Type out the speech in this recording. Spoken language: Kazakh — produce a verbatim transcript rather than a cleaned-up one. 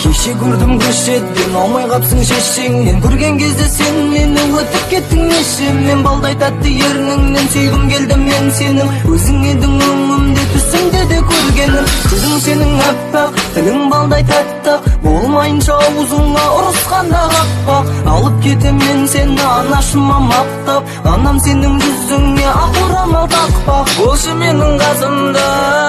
Кеше көрдім көшеден алмай қапсың шешеңнен, көрген кезде сен мені өтіп кеттің неше. Мен балдай тәтті ерніңнен сүйгім келді мен сенің, өзің едің өңімде түсіңде де көргенім. Жүзің сенің әппақ, тілің балдай тәттақ, болмайынша аузыңа ұрысқанда қақпақ. Алып кетем мен сені анашыма мақтап, анам сенің жүзіңе ақ орамал тақпақ. Болшы менің қасымда